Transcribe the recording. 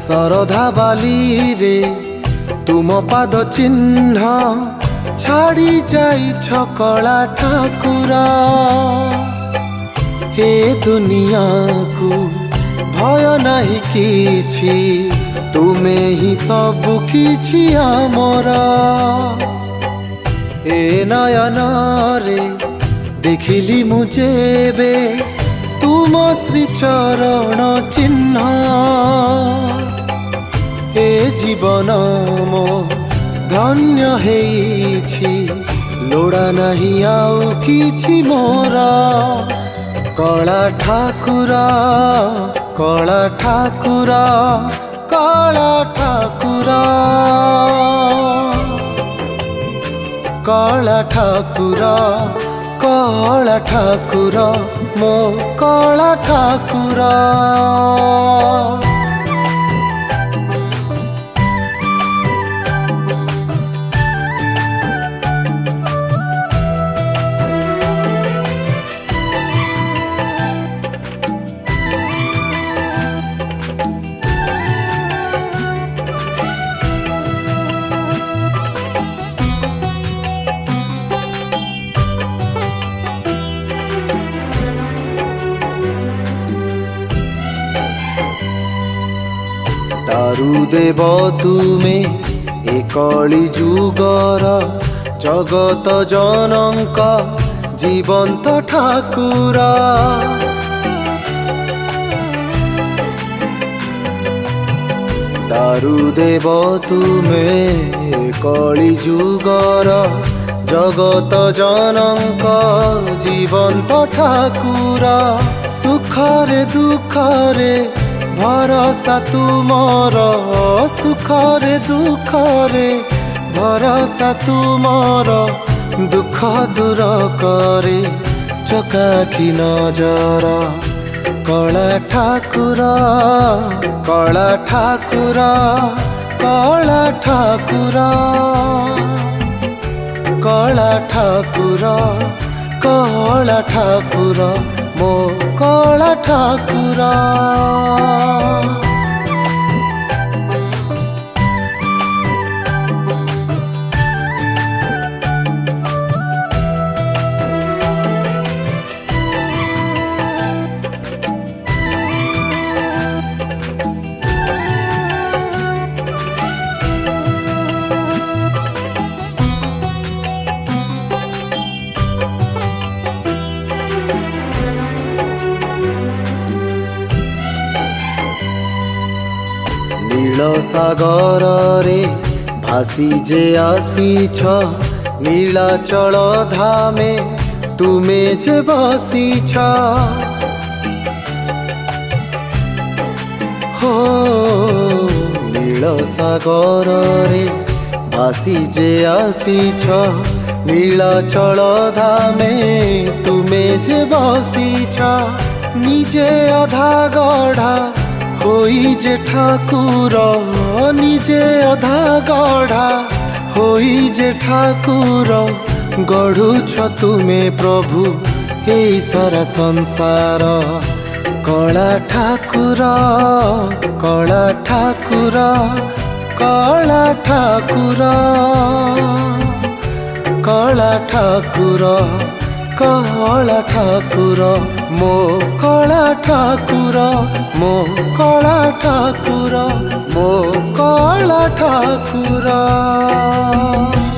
सरधा बाली रे तुम पाद चिन्ह छाड़ी जाइछ कला ठाकुर। हे दुनिया को भय नहीं किछि तुमे ही सब किछि आमर। ए नयन रे देखिली मुझे तुम श्री चरण चिन्ह। ए जीवन मो धन्य हेछि लोड़ा नहीं आउ किछि मोर। कला ठाकुर कला ठाकुर कला ठाकुर कला ठाकुर कला ठाकुर मो कला ठाकुर। दारु देव तुमे ए कली जुगर जगत जनक जीवंत ठाकुर। दारु देव तुमे ए कली जुगर जगत जनक जीवंत ठाकुर। सुखरे दुखरे भरोसा तुमर सुखरे दुखरे भरोसा तुमर। दुख दूर करे चकाखी नजर। कला ठाकुर कला ठाकुर कला ठाकुर कला ठाकुर कला ठाकुर मो कला ठाकुर। नील सागर रे भासी जे आसीछ नीलाचल धामे तुमे जे बसीछ। हो नील सागर रे भासी जे आसीछ नीलाचल धामे तुमे जे बसीछ। निजे अधा गढ़ा होई जे ठाकुर निजे अधा गढ़ा होई जे ठाकुर। गढ़ुछ तुमे प्रभु हे सारा संसार। कला ठाकुर कला ठाकुर कला ठाकुर कला ठाकुर कला ठाकुर मो कला ठाकुर मो कला ठाकुर मो कला ठाकुर।